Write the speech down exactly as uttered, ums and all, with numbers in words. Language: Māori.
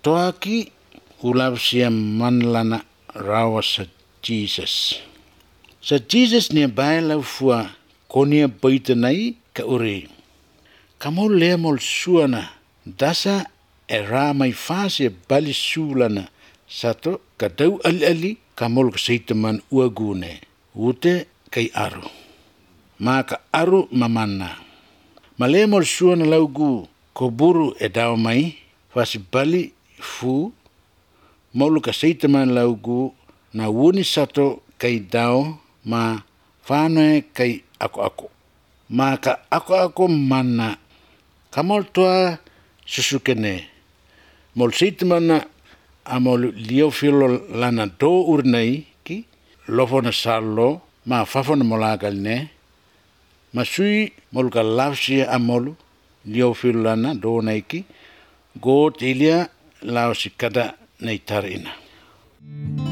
toaki ulapsia manlana rawa sa Jesus. Sa Jesus ni baila fua konia baitanai ka uri. Kamu lemol suana dasa era mai fase bali sulana sato kadau ali-ali kamol kasaitaman uagune. Ute kay aru. Maka aru mamana. Malemol suana laugu koburu e daw mai fasi bali fu molu kasaitaman laugu na wuni sato kay daw ma fanoe kay ako-ako. Maka ako-ako mana kamol toa susukene. Mol saitaman amol liofilo lana do urnai ki lofona salo ma fafona molagal ne masui molka lafsia amolu liofilo lana do naiki go tilia lausi kada naitarina.